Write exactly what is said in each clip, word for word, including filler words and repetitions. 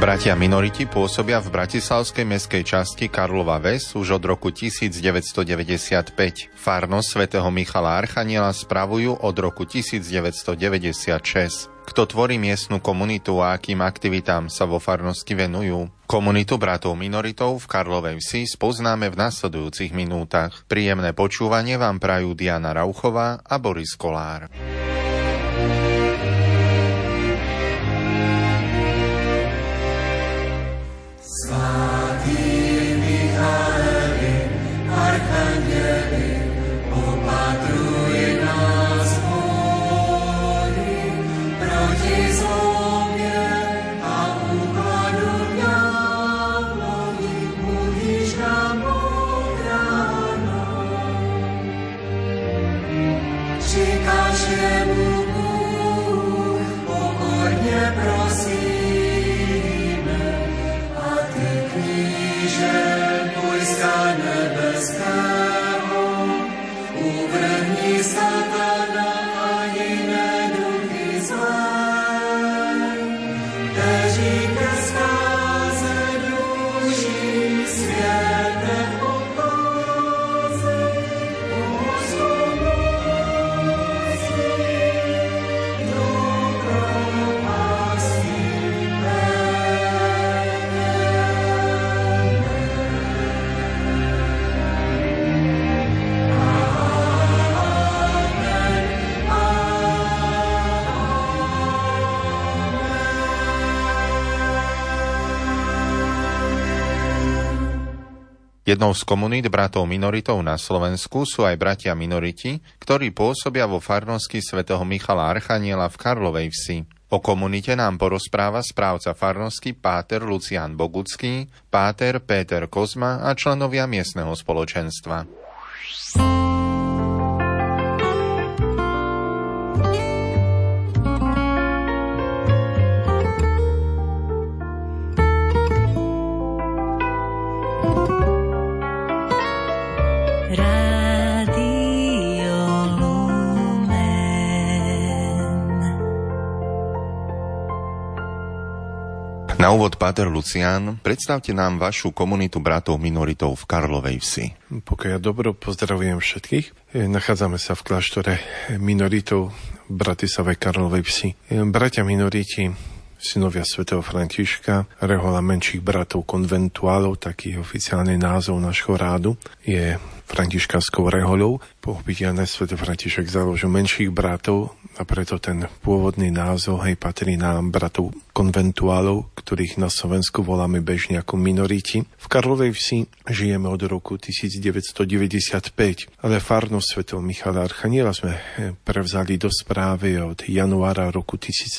Bratia minoriti pôsobia v bratislavskej mestskej časti Karlova Ves už od roku devätnásťstodeväťdesiatpäť. Farnosť svätého Michala Archaniela spravujú od roku devätnásťstodeväťdesiatšesť. Kto tvorí miestnu komunitu a akým aktivitám sa vo farnosti venujú? Komunitu bratov minoritov v Karlovej Vsi spoznáme v nasledujúcich minútach. Príjemné počúvanie vám prajú Diana Rauchová a Boris Kolár. Jednou z komunít bratov minoritov na Slovensku sú aj bratia minoriti, ktorí pôsobia vo farnosti svätého Michala Archaniela v Karlovej Vsi. O komunite nám porozpráva správca farnosti páter Lucián Bogucký, páter Péter Kozma a členovia miestneho spoločenstva. Na úvod, páter Lucián, predstavte nám vašu komunitu bratov minoritov v Karlovej Vsi. Pokiaľ ja dobro pozdravujem všetkých. Nachádzame sa v kláštore minoritov v Bratislavej Karlovej Vsi. Bratia minoriti, synovia svätého Františka, rehoľa menších bratov konventuálov, taký oficiálny názov našho rádu, je františkanskou rehoľou. Pochopiteľne svätý František založil menších bratov a preto ten pôvodný názov hej patrí nám bratov konventuálov, ktorých na Slovensku voláme bežne ako minoriti. V Karlovej Vsi žijeme od roku devätnásťstodeväťdesiatpäť, ale farnosť svätého Michala Archaniela sme prevzali do správy od januára roku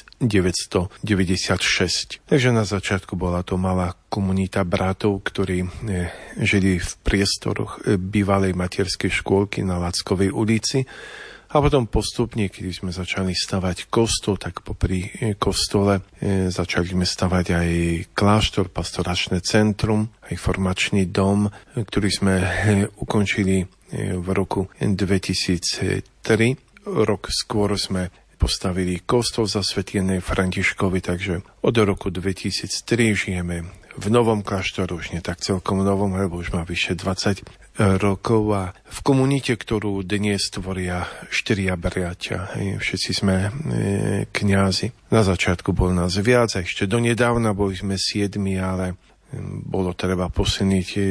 devätnásťstodeväťdesiatšesť. Takže na začiatku bola to malá komunita bratov, ktorí žili v priestoroch bývalej materskej škôlky na Lackovej ulici. A potom postupne, keď sme začali stavať kostol, tak popri kostole e, začali sme stavať aj kláštor, pastoračné centrum, aj formačný dom, ktorý sme e, ukončili e, v roku dvetisíctri. Rok skôr sme postavili kostol zasvetený Františkovi, takže od roku dvetisíctri žijeme v novom kláštore, už nie tak celkom novom, lebo už má vyše dvadsať rokov a v komunite, ktorú dnes tvoria štyria bratia. Všetci sme e, kňazi. Na začiatku bol nás viac, a ešte donedávna boli sme siedmi, ale bolo treba posilniť e,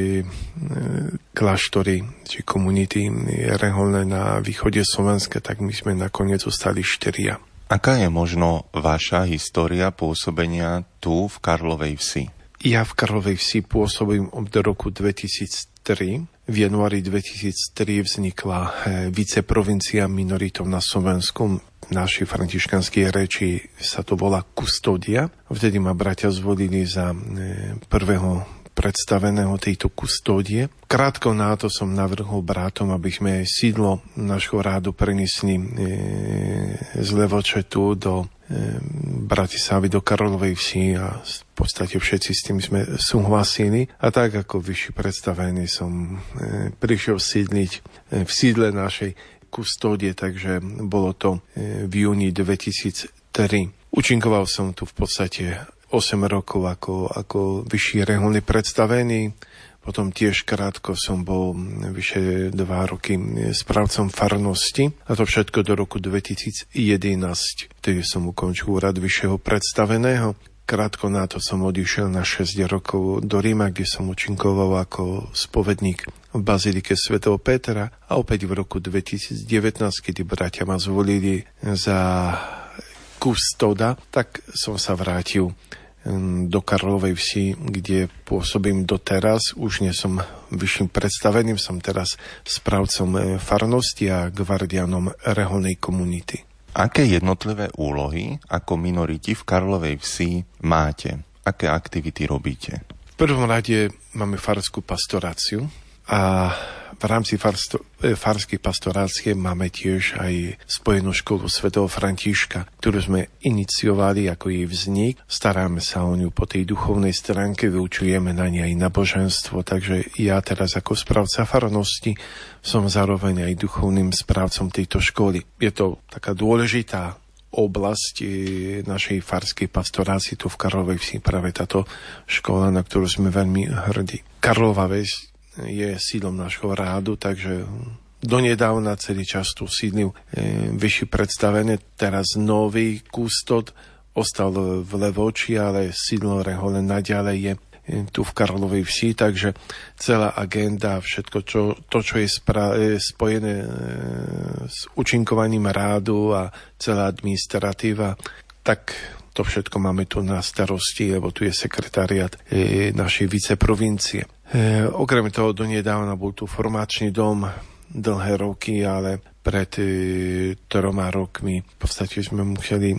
kláštory či komunity reholné na východe Slovenska, tak my sme nakoniec ostali štyria. Aká je možno vaša história pôsobenia tu v Karlovej Vsi? Ja v Karlovej Vsi pôsobím od roku dvetisíctri. V januári dvetisíctri vznikla viceprovincia minoritov na Slovensku. V našej františkanskej reči sa to volá kustódia. Vtedy ma bratia zvolili za prvého predstaveného tejto kustódie. Krátko na to som navrhol bratom, aby sme sídlo našho rádu preniesli e, z Levočetu do e, Bratislavy, do Karlovej Vsi a v podstate všetci s tým sme súhlasili. A tak ako vyšší predstavený som e, prišiel sídliť e, v sídle našej kustódie, takže bolo to e, v júni dvetisíctri. Účinkoval som tu v podstate osem rokov ako, ako vyšší reholný predstavený. Potom tiež krátko som bol vyše dva roky správcom farnosti. A to všetko do roku dvetisíc jedenásť, vtedy som ukončil úrad vyššieho predstaveného. Krátko na to som odišiel na šesť rokov do Ríma, kde som účinkoval ako spovedník v bazilike svätého Petra. A opäť v roku dvetisíc devätnásť, kedy bratia ma zvolili za kustoda, tak som sa vrátil do Karlovej Vsi, kde pôsobím doteraz. Už nie som vyšším predstaveným, som teraz správcom farnosti a gvardianom reholnej komunity. Aké jednotlivé úlohy ako minoriti v Karlovej Vsi máte? Aké aktivity robíte? V prvom rade máme farskú pastoráciu a v rámci farsto, farskej pastorácie máme tiež aj spojenú školu svätého Františka, ktorú sme iniciovali ako jej vznik. Staráme sa o ňu po tej duchovnej stránke, vyučujeme na nej aj naboženstvo, takže ja teraz ako správca farnosti som zároveň aj duchovným správcom tejto školy. Je to taká dôležitá oblasť našej farskej pastorácie tu v Karlovej Vsi, práve táto škola, na ktorú sme veľmi hrdí. Karlova Ves je sídlom nášho rádu, takže donedávna celý čas tu sídlil e, vyšší predstavený, teraz nový kustod ostal v Levoči, ale sídlo rehole naďalej je e, tu v Karlovej Vsi, takže celá agenda, všetko čo, to, čo je spra- e, spojené e, s účinkovaním rádu a celá administratíva, tak to všetko máme tu na starosti, lebo tu je sekretariat e, našej viceprovincie. E, okrem toho donedávna bol tu formačný dom dlhé roky, ale pred e, troma rokmi v podstate sme museli e,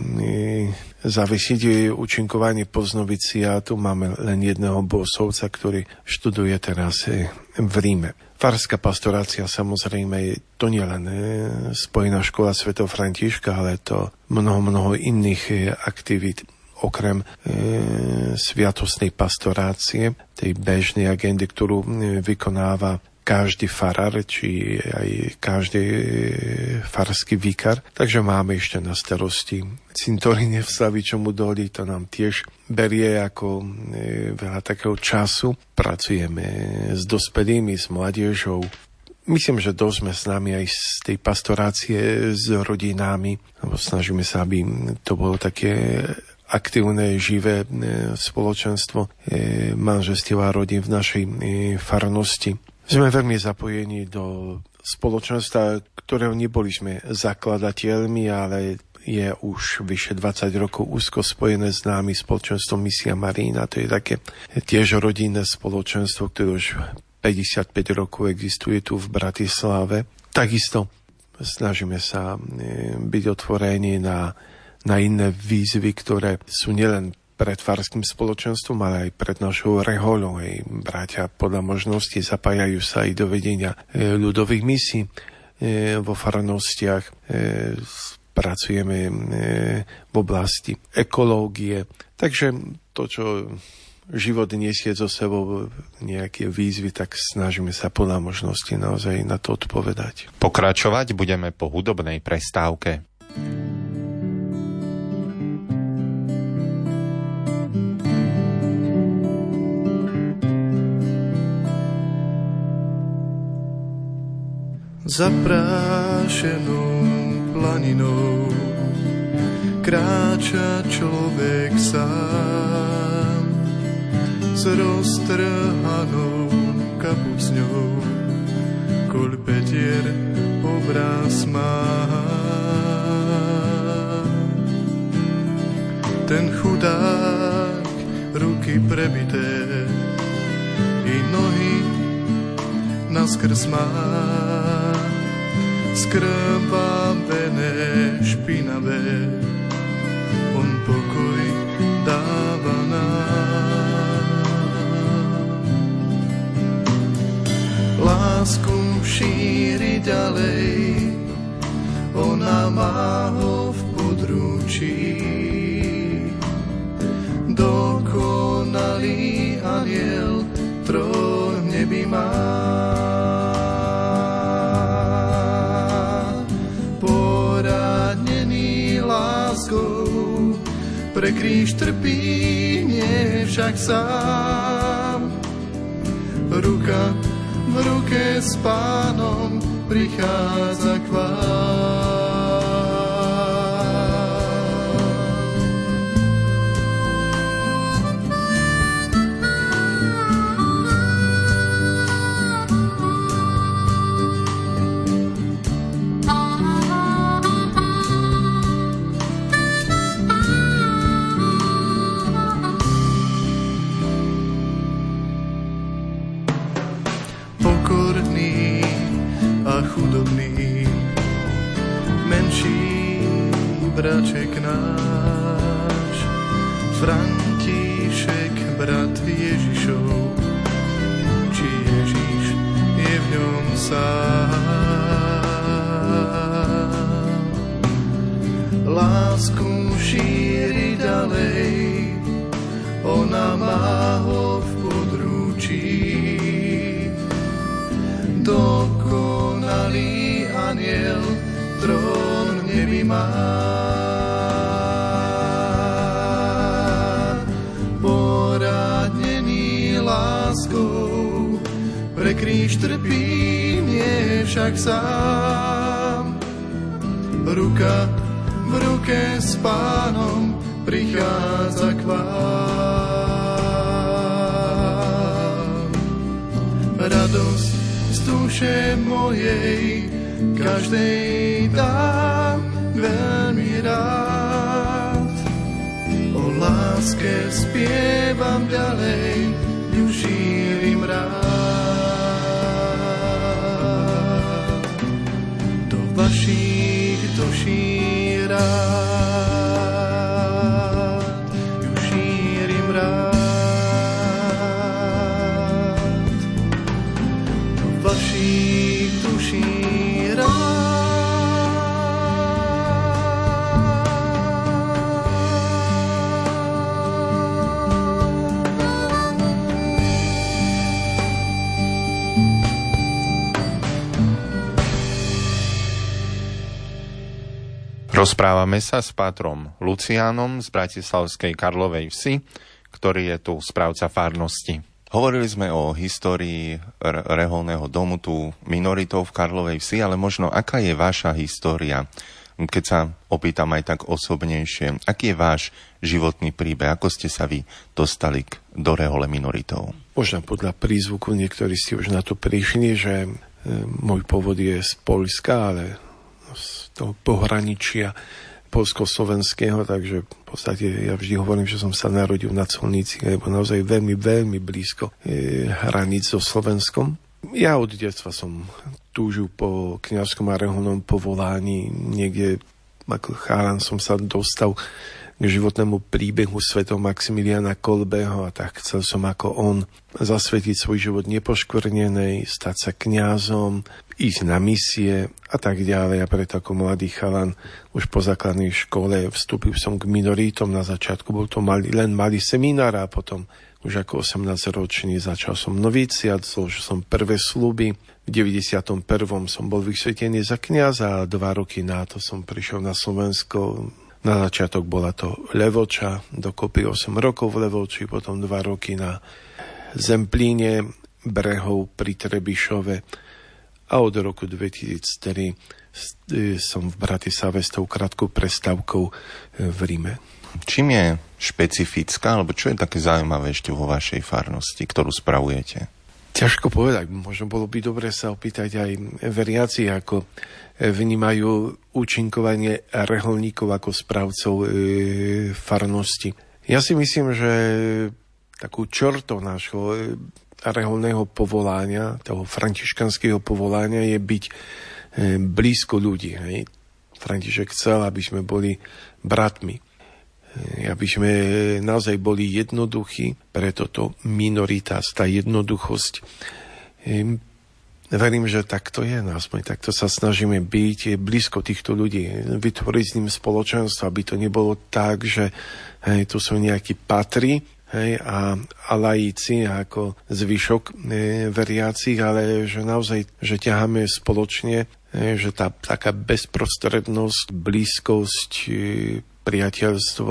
zavisiť účinkovanie postnoviciátu. Máme len jedného bohoslovca, ktorý študuje teraz e, v Ríme. Farská pastorácia samozrejme, to nie len e, spojená škola svätého Františka, ale to mnoho, mnoho iných e, aktivít. Okrem e, sviatostnej pastorácie, tej bežnej agendy, ktorú e, vykonáva každý farár, či aj každý e, farský vikár. Takže máme ešte na starosti cintoríne v Slavičomu Doli, to nám tiež berie ako e, veľa takého času. Pracujeme s dospelými, s mladiežou. Myslím, že dosť sme s nami aj z tej pastorácie s rodinami, lebo snažíme sa, aby to bolo také aktívne, živé spoločenstvo manželstiev a rodín v našej farnosti. Sme veľmi zapojení do spoločenstva, ktorého neboli sme zakladateľmi, ale je už vyše dvadsať rokov úzko spojené s námi spoločenstvom Misia Marína. To je také tiež rodinné spoločenstvo, ktoré už päťdesiatpäť rokov existuje tu v Bratislave. Takisto snažíme sa byť otvorení na na iné výzvy, ktoré sú nielen pred farským spoločenstvom, ale aj pred našou reholou. Hej. Bratia podľa možností zapájajú sa aj do vedenia e, ľudových misií e, vo farnostiach. E, pracujeme e, v oblasti ekológie. Takže to, čo život nesie zo sebou nejaké výzvy, tak snažíme sa podľa možnosti naozaj na to odpovedať. Pokračovať budeme po hudobnej prestávke. Zaprášenou planinou kráča človek sám s roztrhanou kapucňou, koľ petier obraz má. Ten chudák ruky prebité i nohy naskrz má, skrvavené, špinavé, on pokoj dáva nám. Lásku šíri ďalej, ona má ho v područí. Dokonalý aniel trón v nebi má. pre kríž trpí, nie však sám. Ruka v ruke s Pánom prichádza k vám. Chudobný, menší braček náš, František, brat Ježišov, či Ježiš je v ňom sám. Lásku šíri ďalej, ona má ho v područí. Dokonalý aniel trón v nebi má. Poradnený láskou pre kríž trpí, nie však sám. Ruka v ruke s Pánom prichádza k vám. Radosť z duše mojej každej dám veľmi rád. O láske spievam ďalej, ju šírim rád. Do vašich duší rád, ju šírim rád. Vašich duší rád. Rozprávame sa s pátrom Luciánom z bratislavskej Karlovej Vsi, ktorý je tu správca farnosti. Hovorili sme o histórii reholného domu tu minoritov v Karlovej Vsi, ale možno aká je vaša história, keď sa opýtam aj tak osobnejšie, aký je váš životný príbeh, ako ste sa vy dostali do rehole minoritov? Možno podľa prízvuku niektorí ste už na to prišli, že môj pôvod je z Poľska, ale z toho pohraničia polsko-slovenského, takže v podstate ja vždy hovorím, že som sa narodil na Colnici, lebo naozaj veľmi, veľmi blízko je hraníc so Slovenskom. Ja od detstva som túžil po kňazskom a reholnom povolaní. Niekde ako chálan som sa dostal k životnému príbehu svätého Maximiliána Kolbeho a tak chcel som ako on zasvetiť svoj život nepoškvrnenej, stať sa kňazom, ísť na misie a tak ďalej. A preto ako mladý chalan už po základnej škole vstúpil som k minoritom. Na začiatku bol to malý, len malý seminár a potom už ako osemnásťročný začal som noviciát, zložil som prvé sľuby. V deväťdesiatom prvom som bol vysvetený za kňaza a dva roky na to som prišiel na Slovensko. Na začiatok bola to Levoča, dokopy osem rokov v Levoči, potom dva roky na Zemplíne, Brehov pri Trebišove a od roku dvetisíctri som v Bratislave s tou krátkou prestávkou v Ríme. Čím je špecifická, alebo čo je také zaujímavé ešte vo vašej farnosti, ktorú spravujete? Ťažko povedať, možno bolo by dobre sa opýtať aj veriaci, ako vnímajú účinkovanie reholníkov ako správcov e, farnosti. Ja si myslím, že takú črtou nášho e, reholného povolania, toho františkanského povolania je byť e, blízko ľudí. Hej. František chcel, aby sme boli bratmi. E, aby sme naozaj boli jednoduchí, preto to minoritas, tá jednoduchosť. E, Verím, že takto je, aspoň takto sa snažíme byť, je blízko týchto ľudí, vytvoriť s ním spoločenstvo, aby to nebolo tak, že hej, tu sú nejakí patri, hej, a, a lajíci ako zvyšok e, veriacich, ale že naozaj, že ťaháme spoločne, e, že tá taká bezprostrednosť, blízkosť, e, priateľstvo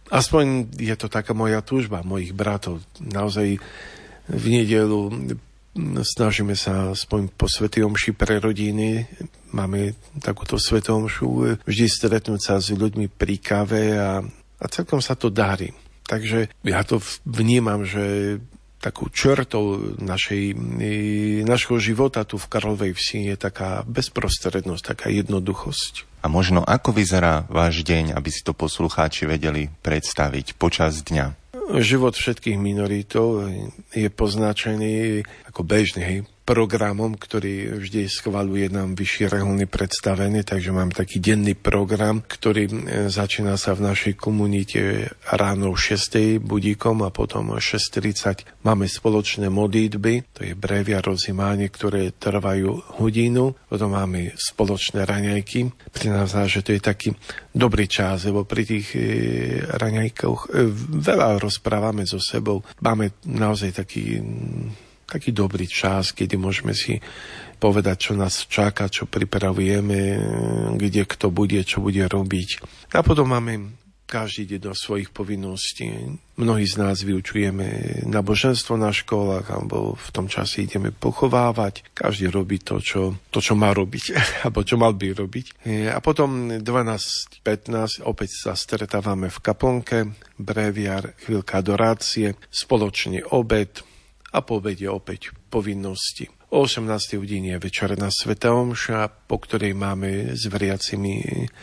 Aspoň je to taká moja túžba, mojich bratov. Naozaj v nedeľu snažíme sa aspoň po svätej omši pre rodiny. Máme takúto svätú omšu, vždy stretnúť sa s ľuďmi pri káve a, a celkom sa to darí. Takže ja to vnímam, že takou črtou našej, našho života tu v Karlovej Vsi je taká bezprostrednosť, taká jednoduchosť. A možno ako vyzerá váš deň, aby si to poslucháči vedeli predstaviť počas dňa? Život všetkých minoritov je poznačený ako bežný, hej, programom, ktorý vždy schvaľuje nám vyššie reholné predstavenie, takže mám taký denný program, ktorý začína sa v našej komunite ráno o šiestej budíkom a potom o šesť tridsať máme spoločné modlitby, to je brevia rozimáne, ktoré trvajú hodinu, potom máme spoločné raňajky. Pri nás, že to je taký dobrý čas, lebo pri tých raňajkoch veľa rozprávame so sebou. Máme naozaj taký taký dobrý čas, kedy môžeme si povedať, čo nás čaká, čo pripravujeme, kde kto bude, čo bude robiť. A potom máme každý deň do svojich povinností. Mnohí z nás vyučujeme náboženstvo na školách, alebo v tom čase ideme pochovávať. Každý robí to, čo, to, čo má robiť, alebo čo mal by robiť. A potom dvanásť pätnásť opäť sa stretávame v kaplnke, breviár, chvíľka adorácie, spoločný obed, a po obede opäť povinnosti. O osemnástej hodine je večerná svätá omša, po ktorej máme s veriacimi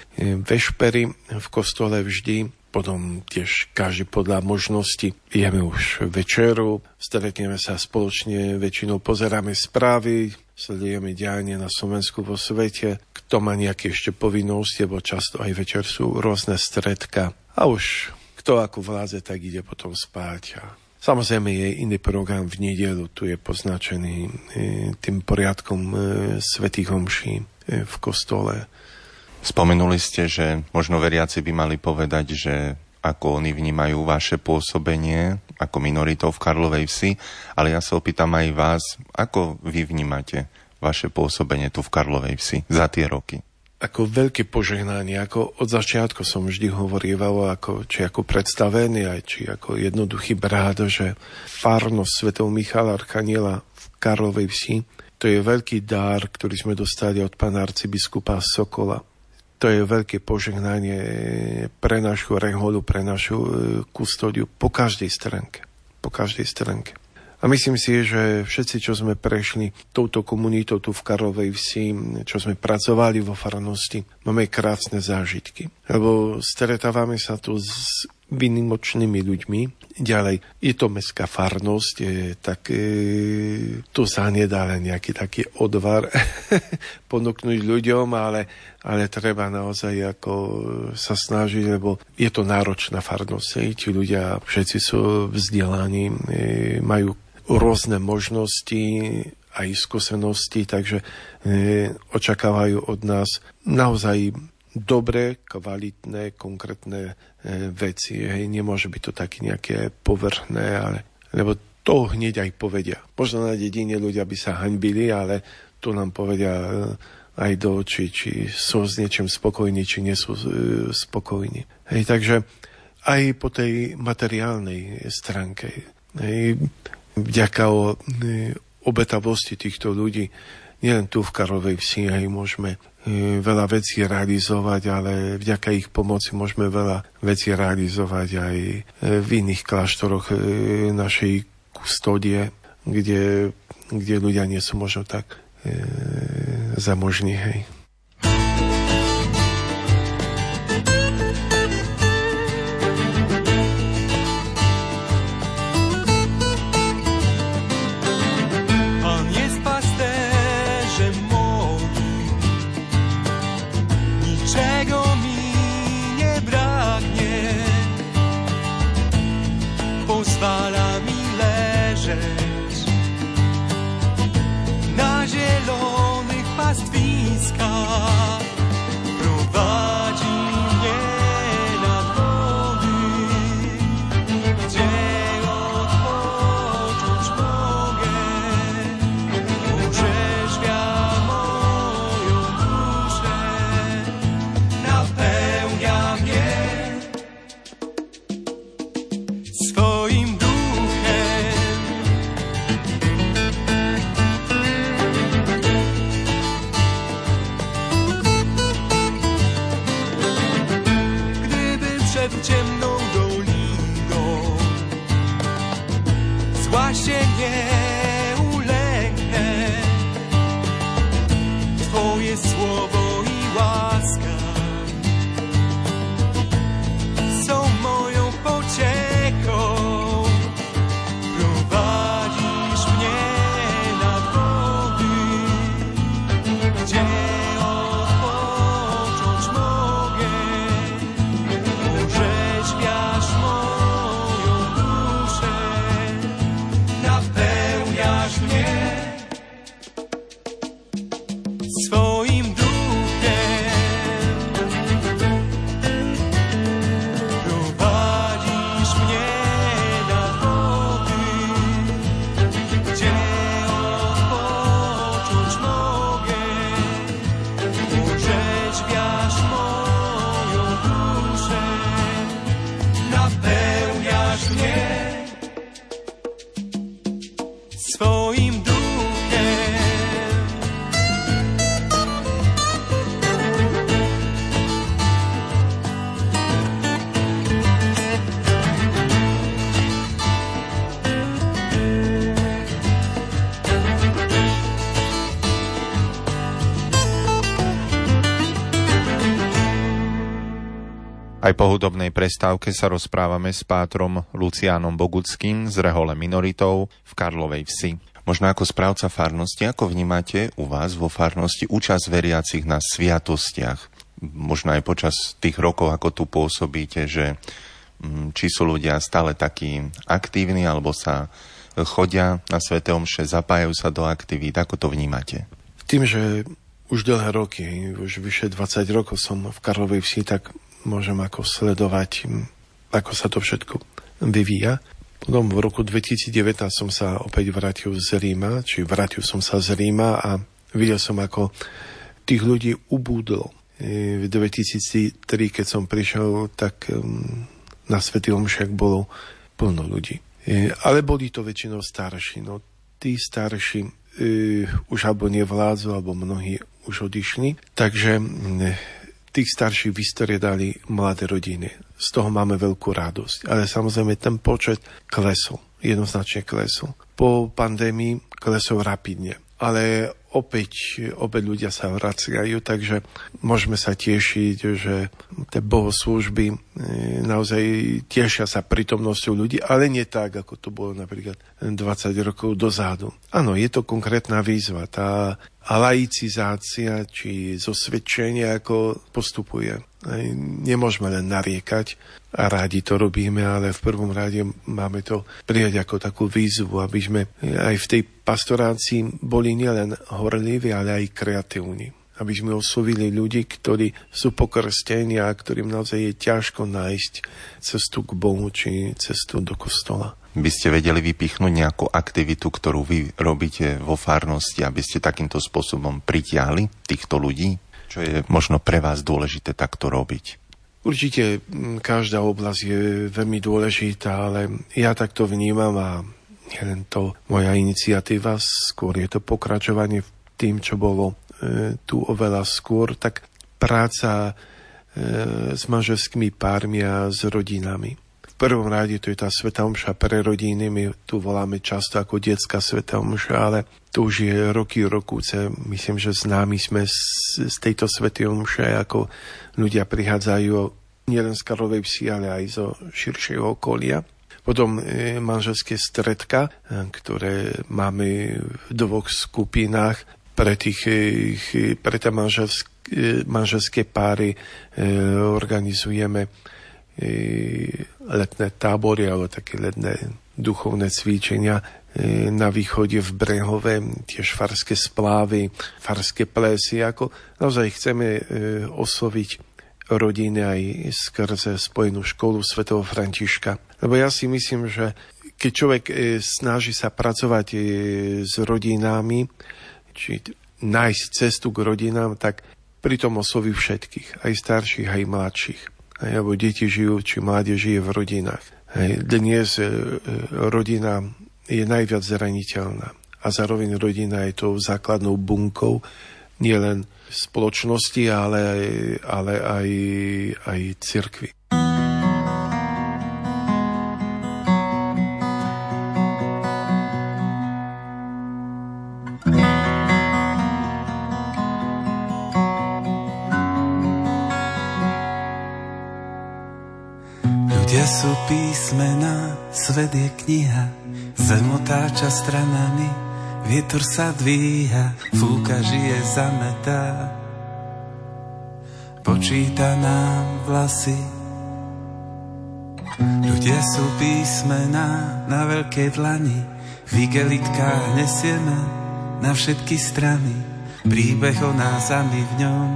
vešpery v kostole vždy. Potom tiež každý podľa možnosti jeme už večeru, stretneme sa spoločne, väčšinou pozeráme správy, sledujeme dianie na Slovensku, vo svete. Kto má nejaké ešte povinnosti, lebo často aj večer sú rôzne stredka. A už kto ako vládze, tak ide potom spáť. A samozrejme je iný program v nedeľu, tu je poznačený e, tým poriadkom e, svätých omší e, v kostole. Spomenuli ste, že možno veriaci by mali povedať, že ako oni vnímajú vaše pôsobenie ako minoritov v Karlovej Vsi, ale ja sa opýtam aj vás, ako vy vnímate vaše pôsobenie tu v Karlovej Vsi za tie roky? Ako veľké požehnanie, ako od začiatku som vždy hovorieval, ako, či ako predstavený, aj či ako jednoduchý brat, že farnosť svätého Michala Archaniela v Karlovej Vsi, to je veľký dar, ktorý sme dostali od pána arcibiskupa Sokola. To je veľké požehnanie pre našu reholu, pre našu kustodiu po každej stránke. Po každej stránke. A myslím si, že všetci, čo sme prešli touto komunitou tu v Karlovej Vsi, čo sme pracovali vo farnosti, máme krásne zážitky. Lebo stretávame sa tu s výnimočnými ľuďmi. Ďalej, je to mestská farnosť, je, tak e, tu sa nedá len nejaký taký odvar ponúknuť ľuďom, ale, ale treba naozaj ako sa snažiť, lebo je to náročná farnosť. Tí ľudia všetci sú vzdelaní, e, majú rôzne možnosti aj skúsenosti, takže e, očakávajú od nás naozaj dobré, kvalitné, konkrétne e, veci. Hej, nemôže byť to také nejaké povrchné, ale, lebo to hneď aj povedia. Možno na dedine ľudia by sa hanbili, ale tu nám povedia e, aj do očí, či sú s niečím spokojní, či nie sú e, spokojní. Hej, takže aj po tej materiálnej stránke, hej, vďaka o e, obetavosti týchto ľudí, nielen tu v Karlovej Vsi, aj môžeme e, veľa vecí realizovať, ale vďaka ich pomoci môžeme veľa vecí realizovať aj e, v iných kláštoroch e, našej kustodie, kde, kde ľudia nie sú možno tak e, zamožní, hej. Pozwala mi leżeć na zielonych pastwiskach, prowadzi mnie nad wody, gdzie odpocząć mogę, orzeźwia moją duszę, napełnia mnie. Aj po hudobnej prestávke sa rozprávame s pátrom Luciánom Boguckým z rehole minoritov v Karlovej Vsi. Možno ako správca farnosti, ako vnímate u vás vo farnosti účasť veriacich na sviatostiach? Možno aj počas tých rokov, ako tu pôsobíte, že či sú ľudia stále takí aktívni, alebo sa chodia na sväté omše, zapájajú sa do aktivít. Ako to vnímate? Tým, že už dlhé roky, už vyše dvadsať rokov som v Karlovej Vsi, tak môžem ako sledovať, ako sa to všetko vyvíja. Potom v roku dvetisícdevätnásť som sa opäť vrátil z Ríma, či vrátil som sa z Ríma a videl som, ako tých ľudí ubúdlo. V dvetisíctri, keď som prišiel, tak na svätý omšiach bolo plno ľudí. Ale boli to väčšinou starší. No, tí starší Uh, už alebo nevládzu, alebo mnohí už odišli. Takže uh, tých starších vystriedali mladé rodiny. Z toho máme veľkú radosť. Ale samozrejme ten počet klesol. Jednoznačne klesol. Po pandémii klesol rapidne. Ale opäť, opäť ľudia sa vracajú, takže môžeme sa tešiť, že tie bohoslúžby naozaj tešia sa prítomnosťou ľudí, ale nie tak, ako to bolo napríklad dvadsať rokov dozadu. Áno, je to konkrétna výzva. Tá laicizácia či zosvedčenie ako postupuje. Nemôžeme len nariekať a rádi to robíme, ale v prvom rade máme to prijať ako takú výzvu, aby sme aj v tej pastorácii boli nielen horliví, ale aj kreatívni. Aby sme oslovili ľudí, ktorí sú pokrstení a ktorým naozaj je ťažko nájsť cestu k Bohu či cestu do kostola. By ste vedeli vypichnúť nejakú aktivitu, ktorú vy robíte vo farnosti, aby ste takýmto spôsobom pritiahli týchto ľudí? Čo je možno pre vás dôležité takto robiť? Určite každá oblasť je veľmi dôležitá, ale ja takto vnímam a nie len to moja iniciatíva, skôr je to pokračovanie v tým, čo bolo e, tu oveľa skôr, tak práca e, s manželskými pármi a s rodinami. V prvom rade to je tá svätá omša pre rodiny, my tu voláme často ako detská svätá omša, ale to už je roky rokúce. Myslím, že známi sme z, z tejto svätej omše, ako ľudia prichádzajú nielen z Karlovej Vsi, ale aj zo širšieho okolia. Potom e, manželské stredka, e, ktoré máme v dvoch skupinách pre, tých, e, pre tie manželské, e, manželské páry e, organizujeme letné tábory alebo také letné duchovné cvičenia na východe v Brehove, tiež farské splávy, farské plesy, ako naozaj chceme osloviť rodiny aj skrze spojenú školu svätého Františka. Lebo ja si myslím, že keď človek snaží sa pracovať s rodinami, či nájsť cestu k rodinám, tak pritom osloví všetkých, aj starších, aj mladších. Alebo deti žijú, či mládež žije v rodinách. Dnes rodina je najviac zraniteľná. A zároveň rodina je tou základnou bunkou nielen spoločnosti, ale, ale aj, aj cirkvi. Sú písmená, svet je kniha, zem otáča stranami, vietor sa dvíha, fúka, žije, zametá. Počíta nám vlasy. Ľudia sú písmená na veľkej dlani, v igelitkách nesieme na všetky strany, príbeh o nás a my v ňom.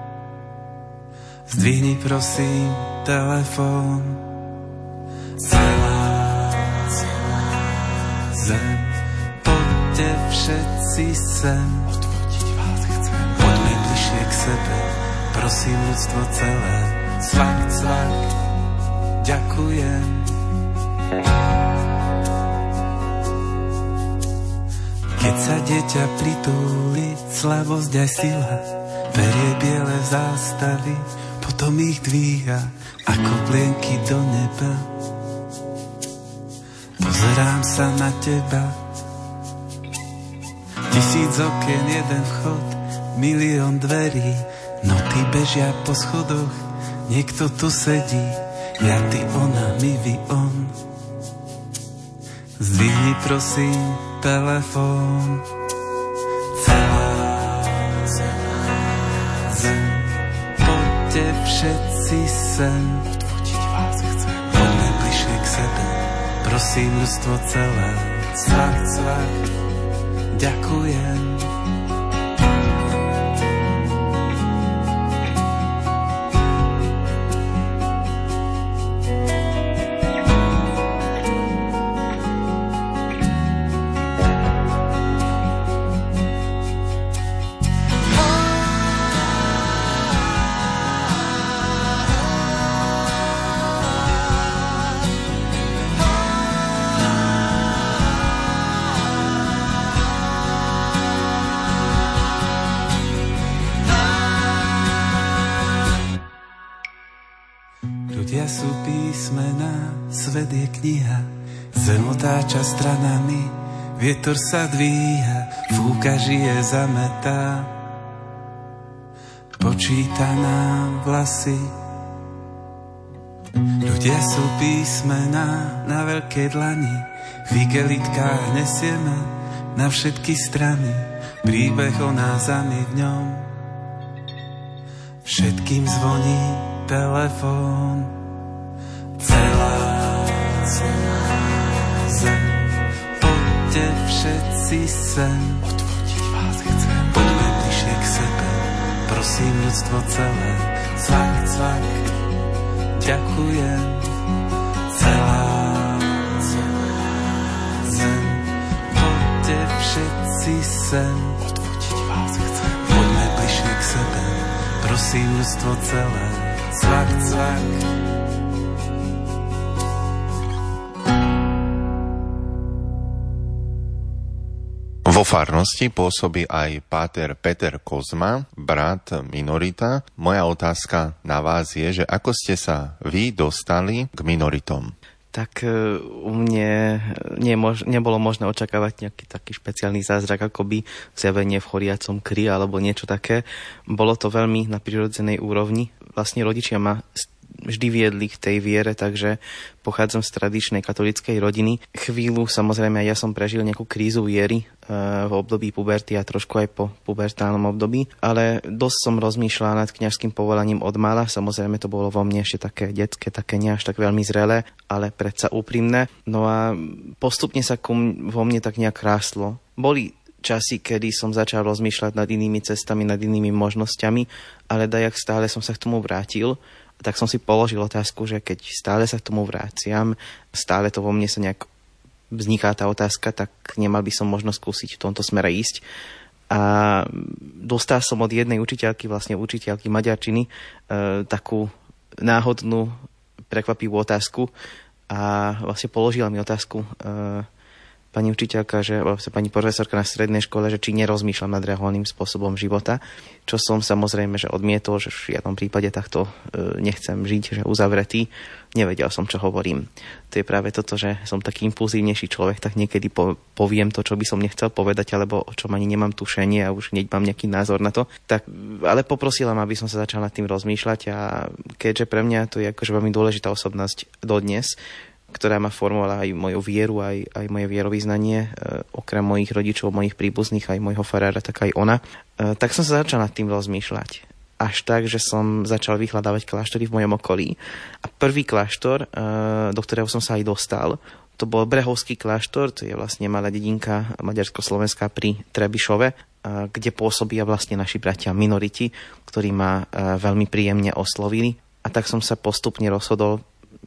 Zdvihni prosím telefón. Celá, celá zem, poďte všetci sem, odvodiť vás chcem. Poďme bližšie k sebe, prosím ľudstvo celé. Cvak, cvak, ďakujem. Keď sa dieťa pritúli, slabosť aj sila, berie biele zástavy, potom ich dvíha ako plienky do neba. Pozerám sa na teba, tisíc okien, jeden vchod, milión dverí, noty bežia po schodoch, Niekto tu sedí, ja, ty, ona, my, vy, on. Zdvihni prosím telefón. Celá zem, poďte všetci sem. Odfotiť vás chcem. Poďme bližšie k sebe, prosím ľudstvo celé. Cvak, cvak, ďakujem. Sú písmená, svet je kniha, zem otáča stranami, vietor sa dvíha, fúka, žije, zametá, počíta nám vlasy. Ľudia sú písmená na veľkej dlani, v igelitkách nesieme na všetky strany, príbeh o nás a my v ňom. Všetkým zvoní telefón. Celá, celá zem, poďte všetci sem. Odfotiť vás chcem. Poďme bližšie k sebe, prosím ľudstvo celé. Cvak, cvak, ďakujem. Celá, celá zem, poďte všetci sem. Odfotiť vás chcem. Poďme bližšie k sebe, prosím ľudstvo celé. Cvak, cvak. Vo farnosti pôsobí aj páter Peter Kozma, brat minorita. Moja otázka na vás je, že ako ste sa vy dostali k minoritom? Tak u mne nemož, nebolo možné očakávať nejaký taký špeciálny zázrak, akoby zjavenie v choriacom kri alebo niečo také. Bolo to veľmi na prirodzenej úrovni. Vlastne rodičia ma vždy viedli k tej viere, takže pochádzam z tradičnej katolíckej rodiny. Chvíľu, samozrejme, ja som prežil nejakú krízu viery e, v období puberty a trošku aj po pubertálnom období, ale dosť som rozmýšľal nad kňažským povolaním od mala. Samozrejme, to bolo vo mne ešte také detské, také nie až tak veľmi zrelé, ale predsa úprimné. No a postupne sa kum, vo mne tak nejak ráslo. Boli časy, kedy som začal rozmýšľať nad inými cestami, nad inými možnosťami, ale dajak stále som sa k tomu vrátil. Tak som si položil otázku, že keď stále sa k tomu vráciam, stále to vo mne sa nejak vzniká tá otázka, tak nemal by som možno skúsiť v tomto smere ísť. A dostal som od jednej učiteľky, vlastne učiteľky maďarčiny, e, takú náhodnú, prekvapivú otázku a vlastne položila mi otázku e, pani učiteľka, že vlastne pani profesorka na strednej škole, že či nerozmýšľam nad reálnym spôsobom života, čo som samozrejme, že odmietol, že v žiadnom prípade takto e, nechcem žiť, že uzavretý. Nevedel som, čo hovorím. To je práve toto, že som taký impulzívnejší človek, tak niekedy po, poviem to, čo by som nechcel povedať, alebo o čom ani nemám tušenie a už hneď mám nejaký názor na to. Tak, ale poprosila ma, aby som sa začal nad tým rozmýšľať a keďže pre mňa to je akože veľmi dôležitá osobnosť dodnes, ktorá ma formovala aj moju vieru, aj, aj moje vierovyznanie, e, okrem mojich rodičov, mojich príbuzných, aj mojho farára, tak aj ona. E, tak som sa začal nad tým rozmýšľať. Až tak, že som začal vyhľadávať kláštory v mojom okolí. A prvý kláštor, e, do ktorého som sa aj dostal, to bol Brehovský kláštor, to je vlastne malá dedinka maďarsko-slovenská pri Trebišove, e, kde pôsobia vlastne naši bratia minoriti, ktorí ma e, veľmi príjemne oslovili. A tak som sa postupne rozhodol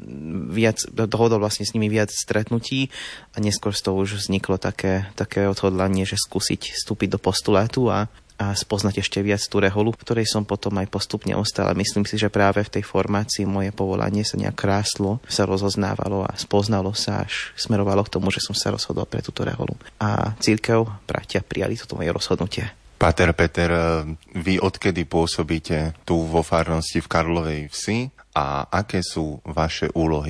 viac, dohodol vlastne s nimi viac stretnutí a neskôr z toho už vzniklo také, také odhodlanie, že skúsiť vstúpiť do postulátu a, a spoznať ešte viac tú reholu, v ktorej som potom aj postupne ostal a myslím si, že práve v tej formácii moje povolanie sa nejak ráslo, sa rozoznávalo a spoznalo sa, až smerovalo k tomu, že som sa rozhodol pre túto reholu. A cirkev, bratia, prijali toto moje rozhodnutie. Páter Peter, vy odkedy pôsobíte tu vo farnosti v Karlovej Vsi a aké sú vaše úlohy?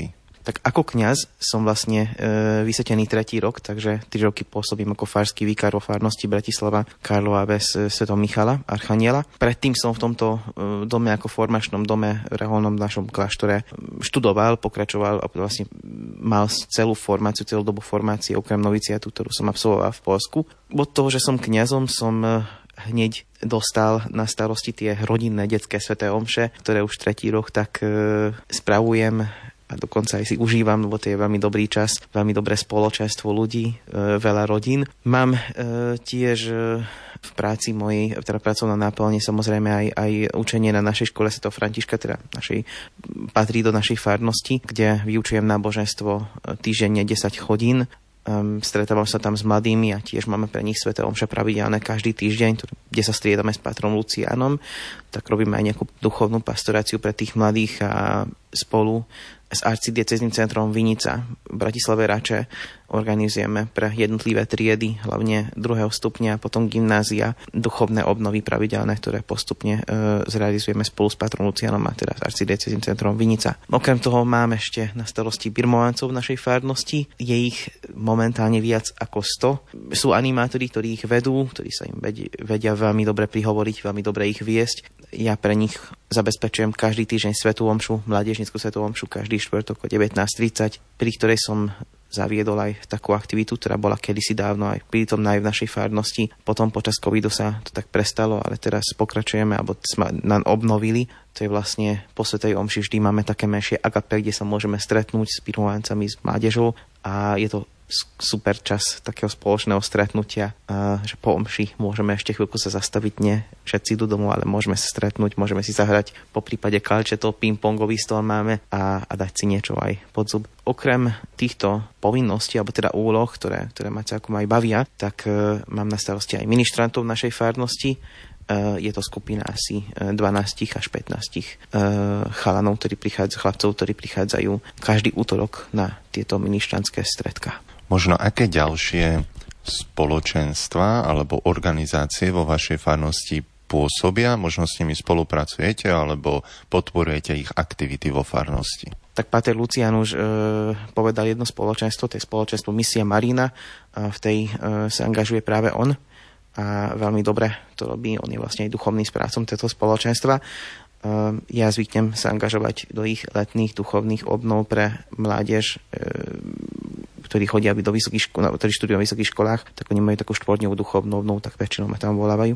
Tak ako kňaz som vlastne e, vysetený tretí rok, takže tri roky pôsobím ako farský vikár vo farnosti Bratislava Karlova Ves Sv. Michala Archaniela. Predtým som v tomto e, dome ako formačnom dome v reholnom našom kláštore študoval, pokračoval a vlastne mal celú formáciu, celú dobu formácie okrem noviciatu, ktorú som absolvoval v Poľsku. Od toho, že som kňazom, som e, hneď dostal na starosti tie rodinné detské sväté omše, ktoré už tretí rok tak e, spravujem a dokonca aj si užívam, lebo to je veľmi dobrý čas, veľmi dobré spoločenstvo ľudí, e, veľa rodín. Mám e, tiež e, v práci mojej, teda pracovná náplne, samozrejme aj, aj učenie na našej škole svätého Františka, teda našej, patrí do našej farnosti, kde vyučujem náboženstvo týždenne desať hodín. Um, stretávam sa tam s mladými a tiež máme pre nich sväté omše pravidelné každý týždeň, kde sa striedame s patrom Lucianom, tak robíme aj nejakú duchovnú pastoráciu pre tých mladých a spolu s arcidiecéznym centrom Vinica v Bratislave Rače organizujeme pre jednotlivé triedy, hlavne druhého stupňa, potom gymnázia, duchovné obnovy pravidelné, ktoré postupne e, zrealizujeme spolu s patrom Lucianom a teda s arcidiecéznym centrom Vinica. Okrem toho máme ešte na starosti birmovancov v našej farnosti. Je ich momentálne viac ako sto. Sú animátori, ktorí ich vedú, ktorí sa im vedia, vedia veľmi dobre prihovoriť, veľmi dobre ich viesť. Ja pre nich zabezpečujem každý týždeň svätú omšu, mládežnickú svätú omšu, každý štvrtok o devätnásť tridsať, pri ktorej som zaviedol aj takú aktivitu, ktorá bola kedysi dávno aj prítomná aj v našej farnosti. Potom počas covidu sa to tak prestalo, ale teraz pokračujeme, alebo sme nám obnovili. To je vlastne po svätej omši vždy máme také menšie agape, kde sa môžeme stretnúť s pirovancami, s mládežou a je to super čas takého spoločného stretnutia, že po omši môžeme ešte chvíľku sa zastaviť, nie všetci idú domov, ale môžeme sa stretnúť, môžeme si zahrať, po prípade kalčetov, ping-pongový stôl máme a, a dať si niečo aj pod zub. Okrem týchto povinností, alebo teda úloh, ktoré, ktoré ma celkom aj bavia, tak e, mám na starosti aj ministrantov našej farnosti. E, je to skupina asi dvanásť až pätnásť e, chalanov, ktorí prichádzajú, chlapcov, ktorí prichádzajú každý útorok na tieto ministrantské stredká. Možno aké ďalšie spoločenstva alebo organizácie vo vašej farnosti pôsobia? Možno s nimi spolupracujete alebo podporujete ich aktivity vo farnosti? Tak páter Lucián už e, povedal jedno spoločenstvo, to je spoločenstvo Misia Marina. A v tej e, sa angažuje práve on a veľmi dobre to robí. On je vlastne aj duchovným správcom tohto spoločenstva. E, ja zvyknem sa angažovať do ich letných duchovných obnov pre mládež, e, ktorí chodia do vysokých škôl, ktorí študujú na vysokých školách, tak oni majú takú štvorňovú duchovnú obnovu, tak väčšinou ma tam volávajú.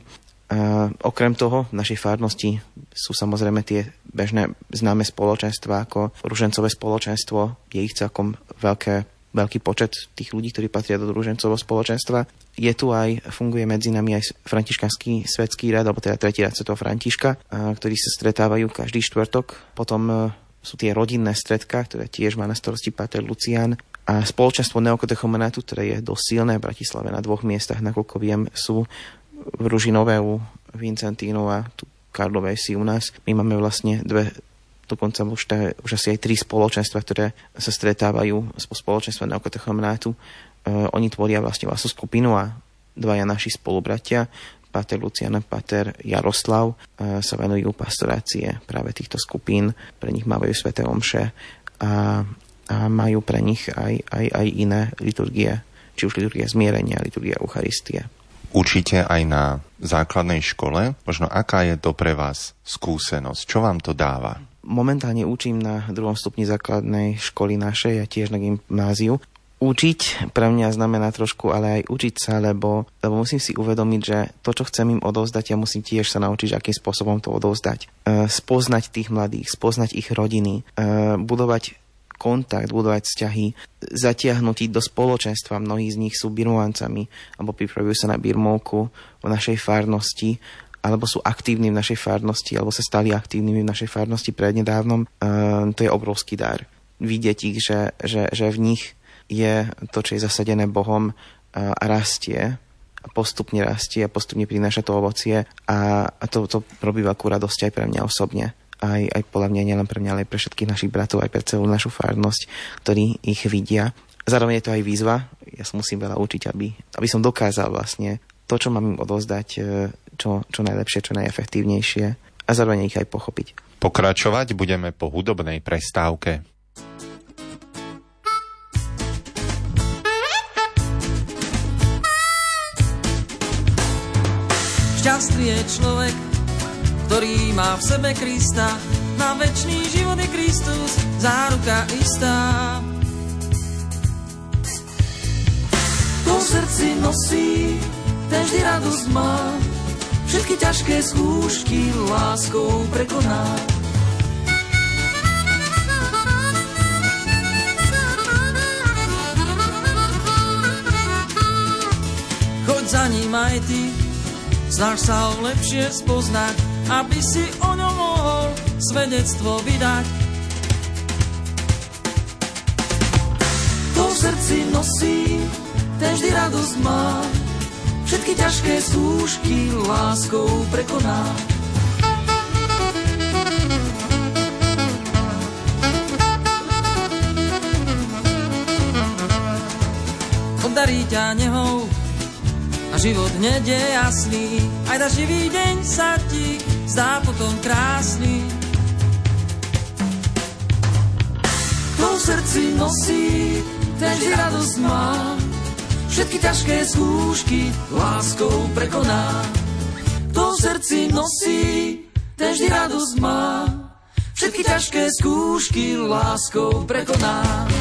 A okrem toho, v našej farnosti sú samozrejme tie bežné známe spoločenstva ako ružencové spoločenstvo. Je ich celkom veľké, veľký počet tých ľudí, ktorí patria do ružencového spoločenstva. Je tu aj, funguje medzi nami aj františkanský svetský rad, alebo teda tretí rad svätého Františka, ktorí sa stretávajú každý štvrtok. Potom sú tie rodinné stredká, ktoré tiež má na starosti páter Lucián. A spoločenstvo neokatechumenátu, ktoré je dosť silné v Bratislave na dvoch miestach, nakoľko viem, sú v Ružinové u Vincentínov a tu Karlovej si u nás. My máme vlastne dve, dokonca už, tá, už asi aj tri spoločenstva, ktoré sa stretávajú po spoločenstve neokatechumenátu. E, oni tvoria vlastne vlastnú skupinu a dvaja naši spolubratia, páter Lucián a páter Jaroslav, e, sa venujú pastorácie práve týchto skupín. Pre nich mávajú sväté omše a a majú pre nich aj, aj, aj iné liturgie, či už liturgia zmierenia, liturgia Eucharistie. Učíte aj na základnej škole? Možno aká je to pre vás skúsenosť? Čo vám to dáva? Momentálne učím na druhom stupni základnej školy našej a tiež na gymnáziu. Učiť pre mňa znamená trošku, ale aj učiť sa, lebo, lebo musím si uvedomiť, že to, čo chcem im odovzdať, ja musím tiež sa naučiť, akým spôsobom to odovzdať. E, spoznať tých mladých, spoznať ich rodiny, e, budovať kontakt, budovať vzťahy, zatiahnuť ich do spoločenstva. Mnohí z nich sú birmovancami alebo pripravujú sa na birmovku v našej farnosti, alebo sú aktívni v našej farnosti, alebo sa stali aktívnymi v našej farnosti prednedávnom. E, to je obrovský dar. Vidieť ich, že, že, že v nich je to, čo je zasadené Bohom a rastie, a postupne rastie a postupne prináša to ovocie a, a to, to robí veľkú radosť aj pre mňa osobne. Aj, aj podľa mňa, nielen pre mňa, ale aj pre všetkých našich bratov, aj pre celú našu farnosť, ktorí ich vidia. Zároveň je to aj výzva. Ja sa musím veľa učiť, aby, aby som dokázal vlastne to, čo mám im odovzdať, čo, čo najlepšie, čo najefektívnejšie a zároveň ich aj pochopiť. Pokračovať budeme po hudobnej prestávke. Šťastný je človek, ktorý má v sebe Krista, na večný život je Kristus záruka istá. To v srdci nosí, ten vždy radosť má, všetky ťažké skúšky láskou prekoná. Choď za ním aj ty, snaž sa ho lepšie spoznať, aby si o ňom mohol svedectvo vydať. To v srdci nosí, ten vždy radosť má, všetky ťažké skúšky láskou prekoná. Obdarí ťa nehou a život hneď je jasný, aj daždivý deň sa ti zdá potom krásny. To v srdci nosí, ten vždy radosť má, všetky ťažké skúšky láskou prekoná. To v srdci nosí, ten vždy radosť má, všetky ťažké skúšky láskou prekoná.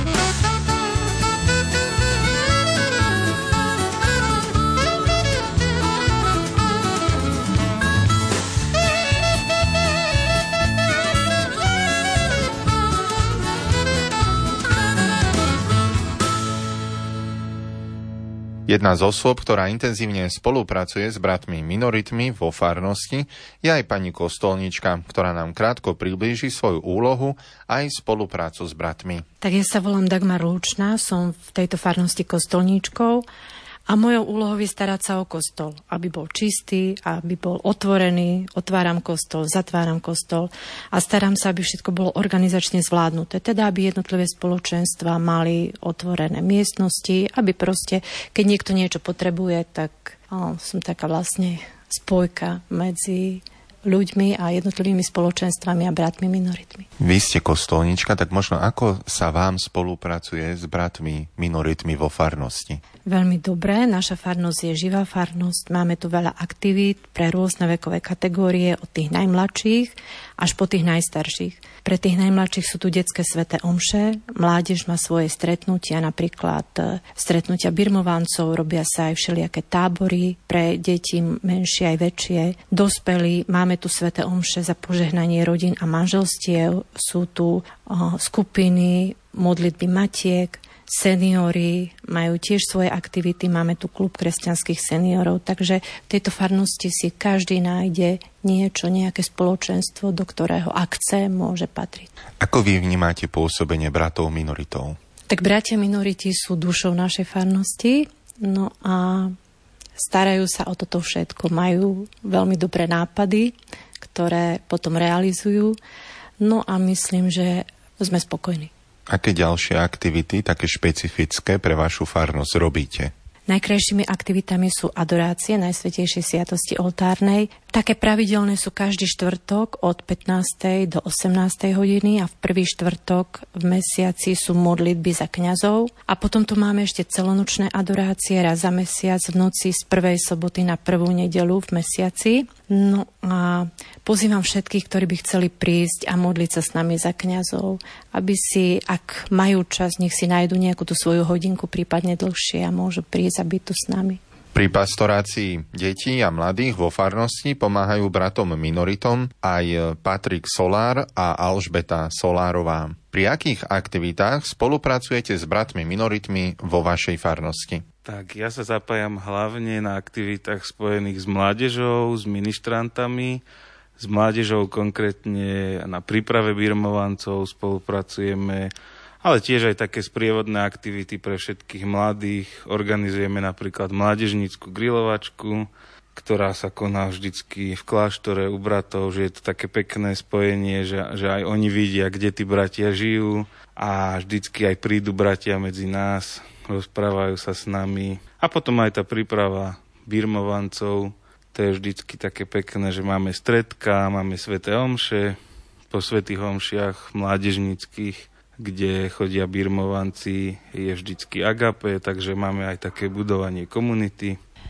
Jedna z osôb, ktorá intenzívne spolupracuje s bratmi minoritmi vo farnosti, je aj pani kostolníčka, ktorá nám krátko priblíži svoju úlohu aj spoluprácu s bratmi. Tak ja sa volám Dagmar Lučná, som v tejto farnosti kostolníčkou a mojou úlohou je starať sa o kostol, aby bol čistý, aby bol otvorený. Otváram kostol, zatváram kostol a starám sa, aby všetko bolo organizačne zvládnuté. Teda, aby jednotlivé spoločenstva mali otvorené miestnosti, aby proste, keď niekto niečo potrebuje, tak ó, som taká vlastne spojka medzi ľuďmi a jednotlivými spoločenstvami a bratmi minoritmi. Vy ste kostolníčka, tak možno ako sa vám spolupracuje s bratmi minoritmi vo farnosti? Veľmi dobre, naša farnosť je živá farnosť, máme tu veľa aktivít pre rôzne vekové kategórie, od tých najmladších až po tých najstarších. Pre tých najmladších sú tu detské sväté omše, mládež má svoje stretnutia, napríklad stretnutia birmovancov, robia sa aj všelijaké tábory pre deti menšie aj väčšie. Dospelí, máme tu sväté omše za požehnanie rodín a manželstiev, sú tu o, skupiny, modlitby matiek, seniori majú tiež svoje aktivity, máme tu klub kresťanských seniorov, takže v tejto farnosti si každý nájde niečo, nejaké spoločenstvo, do ktorého ak chce, môže patriť. Ako vy vnímate pôsobenie bratov minoritov? Tak bratia minority sú dušou našej farnosti, no a starajú sa o toto všetko, majú veľmi dobré nápady, ktoré potom realizujú, no a myslím, že sme spokojní. Aké ďalšie aktivity, také špecifické pre vašu farnosť robíte? Najkrajšími aktivitami sú adorácie Najsvätejšej sviatosti oltárnej. Také pravidelné sú každý štvrtok od pätnástej do osemnástej hodiny a v prvý štvrtok v mesiaci sú modlitby za kňazov. A potom tu máme ešte celonočné adorácie raz za mesiac v noci z prvej soboty na prvú nedeľu v mesiaci. No a pozývam všetkých, ktorí by chceli prísť a modliť sa s nami za kňazov, aby si, ak majú čas, nech si nájdu nejakú tú svoju hodinku, prípadne dlhšie a môžu prísť a byť tu s nami. Pri pastorácii detí a mladých vo farnosti pomáhajú bratom minoritom aj Patrik Solár a Alžbeta Solárová. Pri akých aktivitách spolupracujete s bratmi minoritmi vo vašej farnosti? Tak ja sa zapájam hlavne na aktivitách spojených s mládežou, s ministrantami, s mládežou konkrétne na príprave birmovancov spolupracujeme, ale tiež aj také sprievodné aktivity pre všetkých mladých. Organizujeme napríklad mládežnícku grilovačku, ktorá sa koná vždycky v kláštore u bratov, že je to také pekné spojenie, že, že aj oni vidia, kde tí bratia žijú a vždycky aj prídu bratia medzi nás, rozprávajú sa s nami. A potom aj tá príprava birmovancov, to je vždycky také pekné, že máme stredka, máme sväté omše, po svätých omšiach mládežníckých, kde chodia birmovanci, je vždycky agape, takže máme aj také budovanie komunity.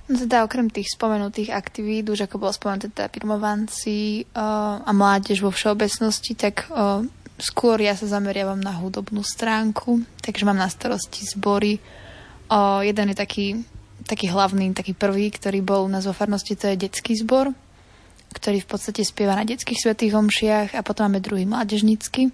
No teda okrem tých spomenutých aktivít, už ako bolo spomenuté teda birmovanci uh, a mládež vo všeobecnosti, tak uh, skôr ja sa zameriavam na hudobnú stránku, takže mám na starosti zbory. Uh, jeden je taký, taký hlavný, taký prvý, ktorý bol u nás vo farnosti, to je detský zbor, ktorý v podstate spieva na detských svätých omšiach, a potom máme druhý mládežnícky.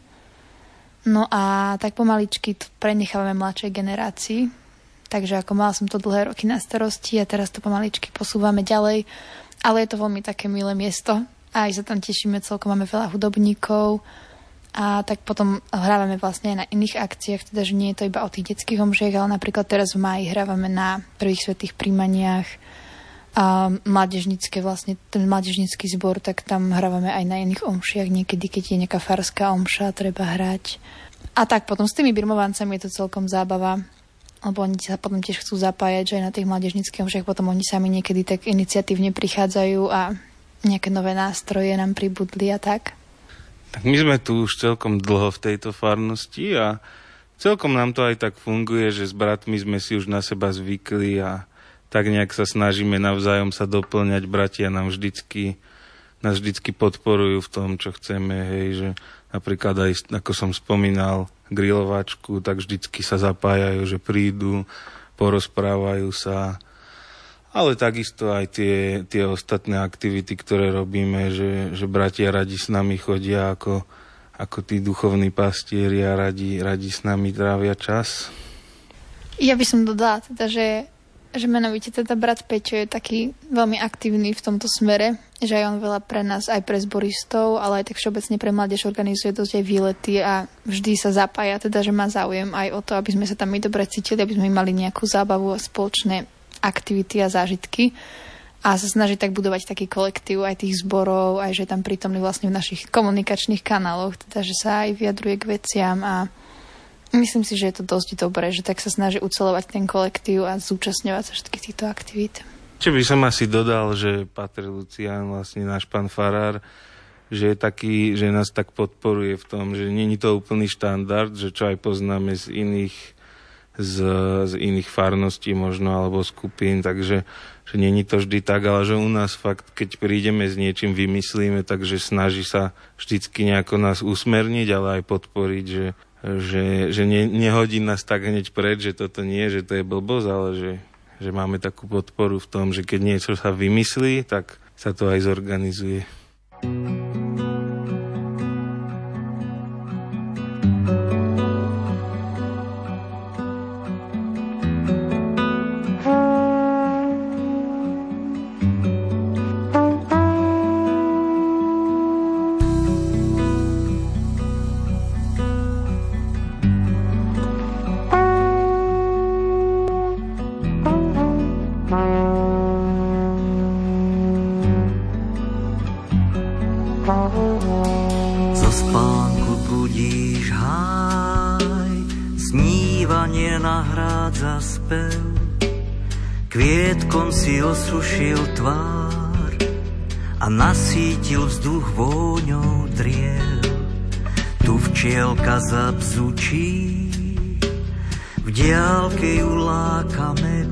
No a tak pomaličky to prenechávame mladšej generácii. Takže ako mala som to dlhé roky na starosti a teraz to pomaličky posúvame ďalej. Ale je to veľmi také milé miesto. A aj sa tam tešíme, celkom máme veľa hudobníkov. A tak potom hrávame vlastne aj na iných akciách, teda že nie je to iba o tých detských omšiach, ale napríklad teraz v máji hrávame na prvých svätých príjmaniach. A mládežnícke vlastne, ten mládežnícky zbor, tak tam hrávame aj na iných omšiach. Niekedy, keď je nejaká farská omša, treba hrať. A tak potom s tými birmovancami je to celkom zábava. Lebo oni sa potom tiež chcú zapájať, že aj na tých mládežníckych omšiach potom oni sami niekedy tak iniciatívne prichádzajú a nejaké nové nástroje nám pribudli a tak. Tak my sme tu už celkom dlho v tejto farnosti a celkom nám to aj tak funguje, že s bratmi sme si už na seba zvykli a tak nejak sa snažíme navzájom sa doplňať. Bratia nám vždycky, nás vždycky podporujú v tom, čo chceme, hej, že napríklad aj, ako som spomínal, grilovačku, tak vždycky sa zapájajú, že prídu, porozprávajú sa. Ale takisto aj tie, tie ostatné aktivity, ktoré robíme, že, že bratia radi s nami chodia ako, ako tí duchovní pastieri a radi, radi s nami trávia čas. Ja by som dodala teda, že že menovite teda brat Peťo je taký veľmi aktívny v tomto smere, že aj on veľa pre nás, aj pre zboristov, ale aj tak všeobecne pre mládež organizuje dosť aj výlety a vždy sa zapája, teda že má záujem aj o to, aby sme sa tam my dobre cítili, aby sme mali nejakú zábavu a spoločné aktivity a zážitky a sa snaží tak budovať taký kolektív aj tých zborov, aj že je tam prítomný vlastne v našich komunikačných kanáloch, teda že sa aj vyjadruje k veciam a myslím si, že je to dosť dobré, že tak sa snaží ucelovať ten kolektív a zúčastňovať sa všetkých týchto aktivít. Čo by som asi dodal, že Páter Lucián, vlastne náš pán farár, že je taký, že nás tak podporuje v tom, že nie je to úplný štandard, že čo aj poznáme z iných, z, z iných farností možno, alebo skupín, takže že nie je to vždy tak, ale že u nás fakt, keď prídeme s niečím, vymyslíme, takže snaží sa vždycky nejako nás usmerniť, ale aj podporiť, že že, že ne, nehodí nás tak hneď preč, že toto nie, že to je blbosť, ale že, že máme takú podporu v tom, že keď niečo sa vymyslí, tak sa to aj zorganizuje. Kvietkom si osušil tvár a nasítil vzduch vôňou driel. Tu včielka zabzučí, v diaľke ju láka med,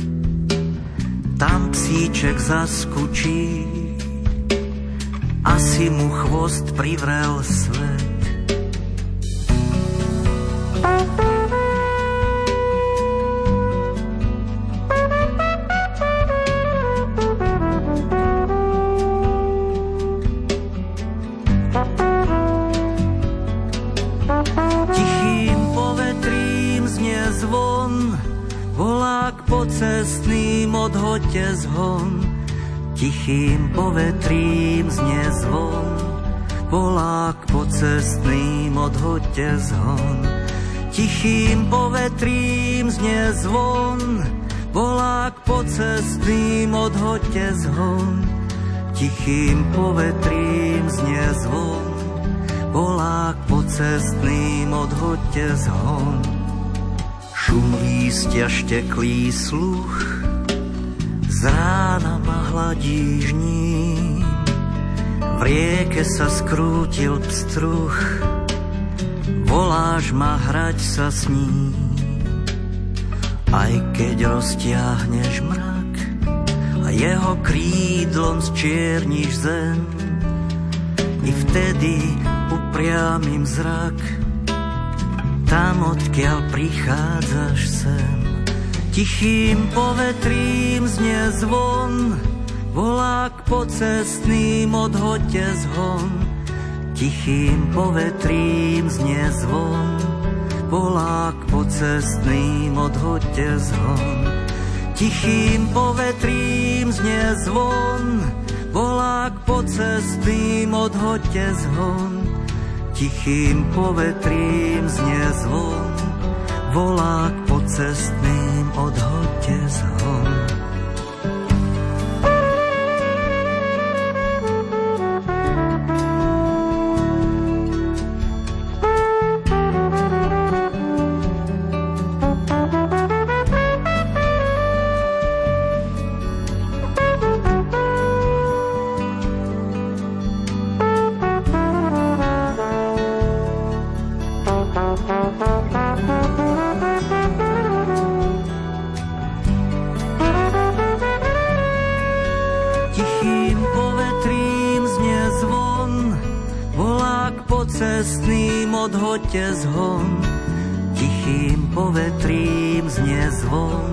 tam psíček zaskučí, asi mu chvost privrel svet. Odhoďte zhon, tichým povetrím znie zvon. Volák pocestným, odhoďte zhon, tichým povetrím znie zvon. Volák pocestným, odhoďte zhon, tichým povetrím znie zvon. Volák pocestným, odhoďte zhon. Šum lístia, šteklý sluch, z rána ma hladíš ním, v rieke sa skrútil pstruh, voláš ma hrať sa s ním. Aj keď roztiahneš mrak, a jeho krídlom zčierniš zem. I vtedy upriamim zrak tam, odkiaľ prichádzaš sem. Tichým povetrím znie zvon, volák pocestným, odhoďte zhon. Tichým povetrím znie zvon, volák pocestným, odhoďte zhon. Tichým povetrím znie zvon, volák pocestným, odhoďte zhon. Tichým povetrím znie zvon, volák pocestným, odhoďte zhon. Cestným odhoďte zhon, tichým povetrím znie zvon,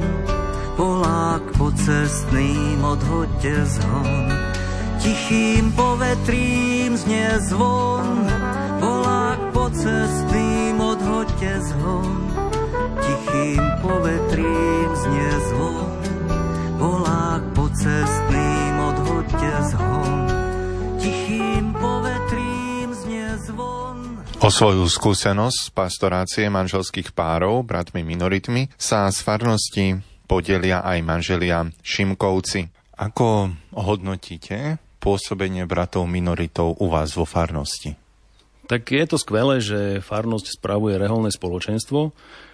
volák pocestným, odhoďte zhon. Tichým povetrím znie zvon, volák pocestným, odhoďte zhon. Tichým povetrím znie zvon, volák pocestným, odhoďte zhon. Tichým povetrím znie zvon. O svoju skúsenosť z pastorácie manželských párov, bratmi minoritmi, sa z farnosti podelia aj manželia Šimkovci. Ako hodnotíte pôsobenie bratov minoritov u vás vo farnosti? Tak je to skvelé, že farnosť spravuje reholné spoločenstvo. E,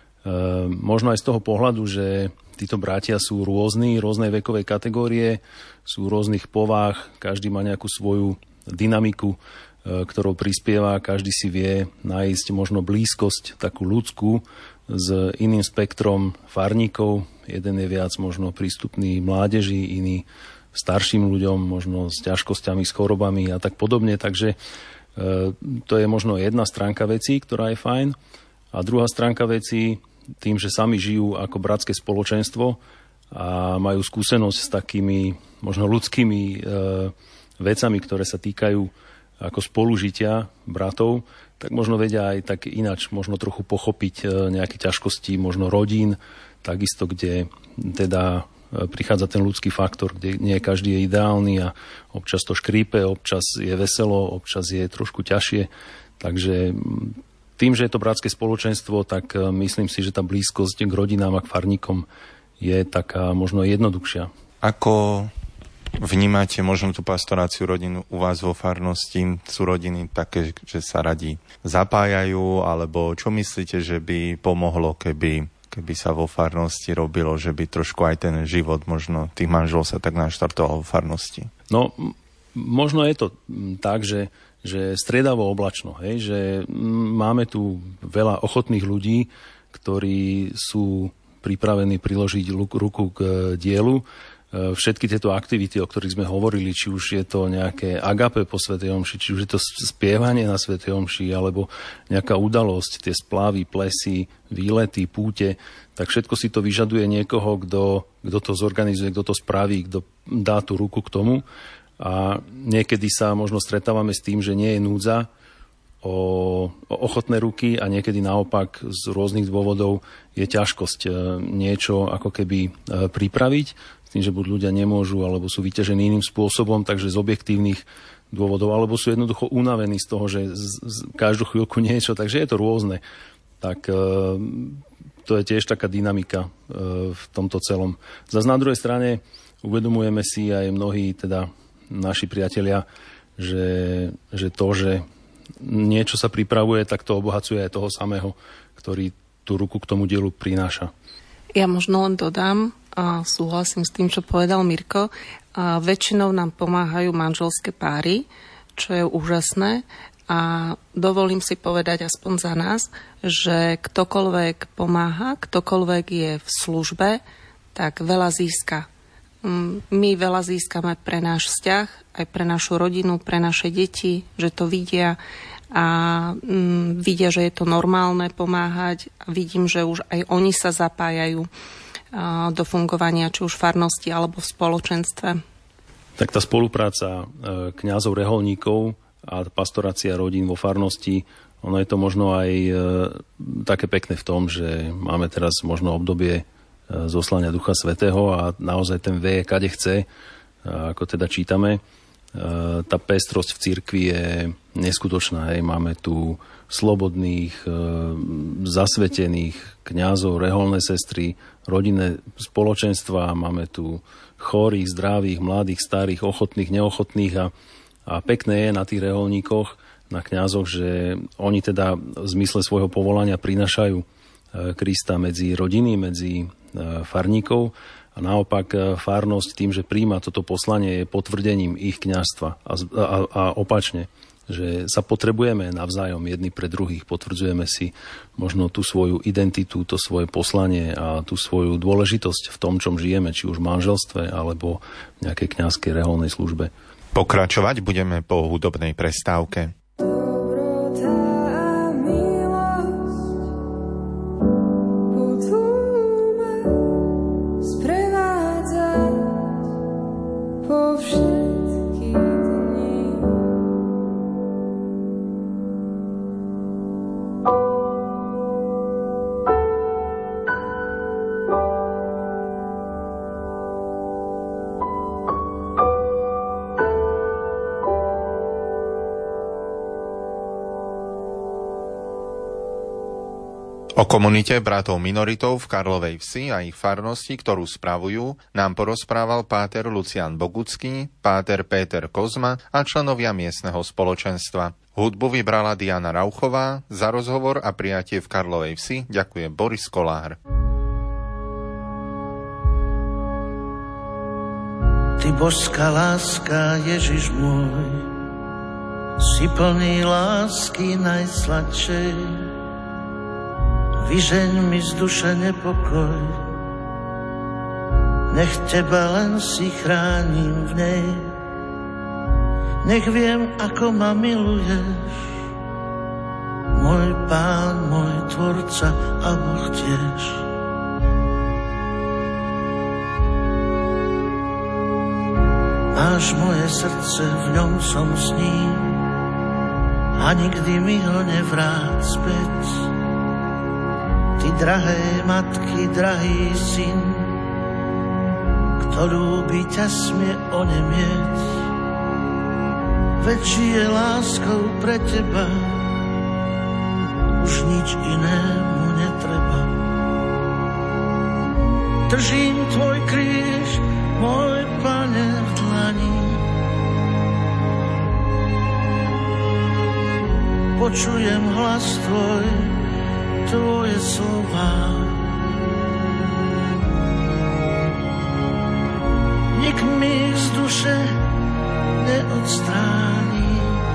možno aj z toho pohľadu, že títo bratia sú rôzni, rôznej vekovej kategórie, sú rôznych povách, každý má nejakú svoju dynamiku, ktorou prispieva, každý si vie nájsť možno blízkosť, takú ľudskú, s iným spektrom farníkov. Jeden je viac možno prístupný mládeži, iný starším ľuďom, možno s ťažkosťami, s chorobami a tak podobne. Takže e, to je možno jedna stránka vecí, ktorá je fajn. A druhá stránka vecí, tým, že sami žijú ako bratské spoločenstvo a majú skúsenosť s takými možno ľudskými e, vecami, ktoré sa týkajú ako spolužitia bratov, tak možno vedia aj tak ináč, možno trochu pochopiť nejaké ťažkosti, možno rodín, takisto, kde teda prichádza ten ľudský faktor, kde nie každý je ideálny a občas to škrípe, občas je veselo, občas je trošku ťažšie. Takže tým, že je to bratské spoločenstvo, tak myslím si, že tá blízkosť k rodinám a k farníkom je taká možno jednoduchšia. Ako vnímate možno tú pastoráciu rodinu u vás vo farnosti? Sú rodiny také, že sa radi zapájajú, alebo čo myslíte, že by pomohlo, keby, keby sa vo farnosti robilo, že by trošku aj ten život možno tých manželov sa tak naštartoval vo farnosti? No, možno je to tak, že, že striedavo oblačno, hej? Že máme tu veľa ochotných ľudí, ktorí sú pripravení priložiť ruku k dielu. Všetky tieto aktivity, o ktorých sme hovorili, či už je to nejaké agape po svätej omši, či už je to spievanie na svätej omši, alebo nejaká udalosť, tie splávy, plesy, výlety, púte, tak všetko si to vyžaduje niekoho, kto, kto to zorganizuje, kto to spraví, kto dá tú ruku k tomu. A niekedy sa možno stretávame s tým, že nie je núdza o, o ochotné ruky a niekedy naopak z rôznych dôvodov je ťažkosť niečo ako keby pripraviť, s tým, že buď ľudia nemôžu, alebo sú vyťažení iným spôsobom, takže z objektívnych dôvodov, alebo sú jednoducho unavení z toho, že z, z, každú chvíľku niečo, takže je to rôzne. Tak e, to je tiež taká dynamika e, v tomto celom. Zas na druhej strane uvedomujeme si aj mnohí, teda naši priatelia, že, že to, že niečo sa pripravuje, tak to obohacuje aj toho samého, ktorý tú ruku k tomu dielu prináša. Ja možno len dodám, a súhlasím s tým, čo povedal Mirko. A väčšinou nám pomáhajú manželské páry, čo je úžasné. A dovolím si povedať aspoň za nás, že ktokoľvek pomáha, ktokoľvek je v službe, tak veľa získa. my veľa získame pre náš vzťah, aj pre našu rodinu, pre naše deti, že to vidia a mm, vidia, že je to normálne pomáhať. Vidím, že už aj oni sa zapájajú a, do fungovania či už farnosti alebo v spoločenstve. Tak tá spolupráca e, kňazov, reholníkov a pastorácia rodín vo farnosti, ono je to možno aj e, také pekné v tom, že máme teraz možno obdobie zoslania Ducha Svätého a naozaj ten vie, kade chce, ako teda čítame. Tá pestrosť v cirkvi je neskutočná. Hej. Máme tu slobodných, zasvetených kňazov, reholné sestry, rodinné spoločenstva, máme tu chorých, zdravých, mladých, starých, ochotných, neochotných a, a pekné je na tých reholníkoch, na kňazoch, že oni teda v zmysle svojho povolania prinášajú Krista medzi rodiny, medzi farníkov a naopak farnosť tým, že príjma toto poslanie, je potvrdením ich kňazstva a, a, a opačne, že sa potrebujeme navzájom jedni pre druhých, potvrdzujeme si možno tú svoju identitu, to svoje poslanie a tú svoju dôležitosť v tom, čom žijeme, či už v manželstve alebo v nejakej kňazskej reholnej službe. Pokračovať budeme po hudobnej prestávke. O komunite bratov minoritov v Karlovej Vsi a ich farnosti, ktorú spravujú, nám porozprával páter Lucián Bogucký, páter Péter Kozma a členovia miestneho spoločenstva. Hudbu vybrala Diana Rauchová, za rozhovor a prijatie v Karlovej Vsi ďakuje Boris Kolár. Ty božská láska, Ježiš môj, si plný lásky najsladšej. Vyžeň mi z duše nepokoj, nech teba len si chránim v nej. Nech viem, ako ma miluješ, môj Pán, môj Tvorca a Boh tiež. Máš moje srdce, v ňom som s ním a nikdy mi ho nevráť späť. Ty drahé matky, drahý syn, kto ľúbi ťa smie onemieť. Veď žije láskou pre teba, už nič inému netreba. Držím tvoj kríž, môj Pane, v dlani. Počujem hlas tvoj, tvoje slova. Nik mi z duše neodstráni.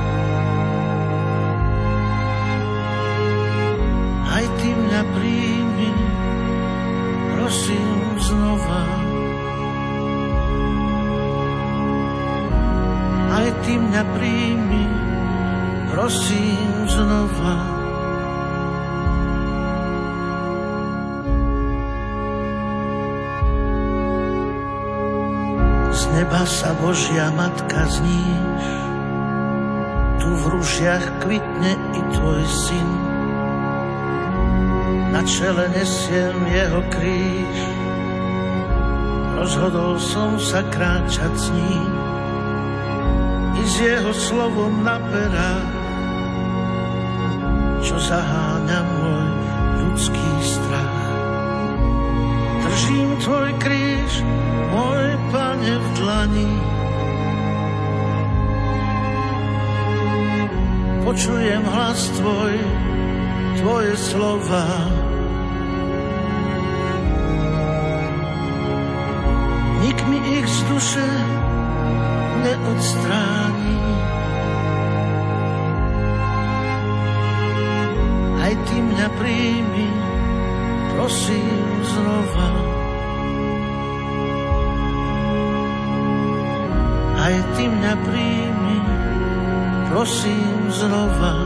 Aj ty mňa príjmi, prosím znova. Aj ty mňa príjmi, prosím znova. Neba sa Božia Matka zníš, tu v rúžiach kvitne i tvoj syn. Na čele nesiem jeho kríž, rozhodol som sa kráčať s ním i s jeho slovom na perách, čo zaháňa môj ľudský strach. Držím tvoj kríž, môj Pane, v dlani. Počujem hlas tvoj, tvoje slova. Nik mi ich z duše neodstráni. Aj ty mňa príjmi, prosím znova. aj ty mňa príjmi, prosím znova.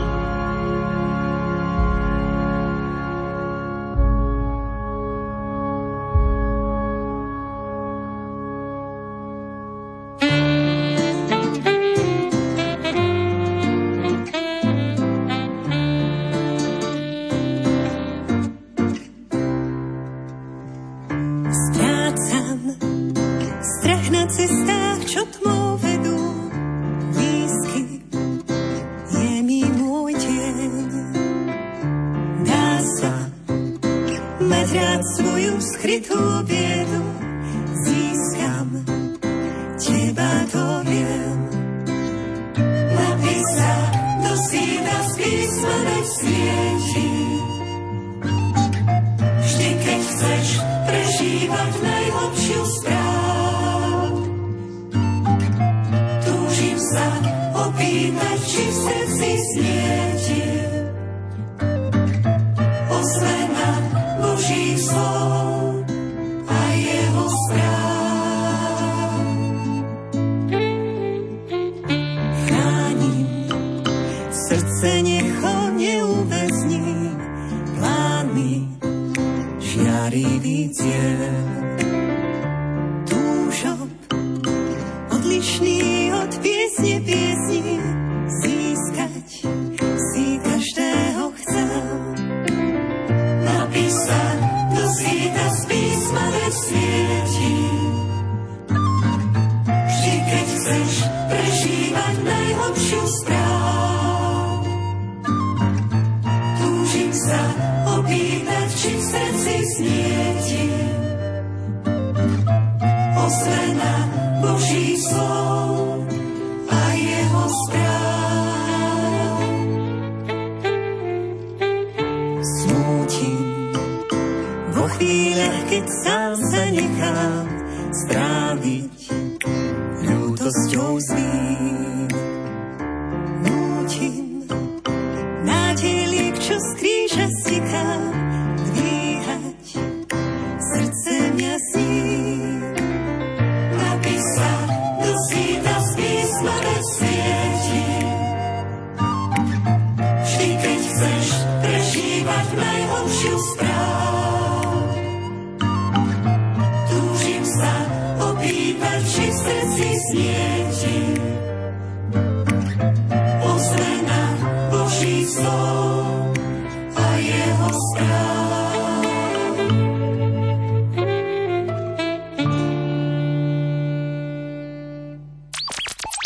Ľútosťou svým nútim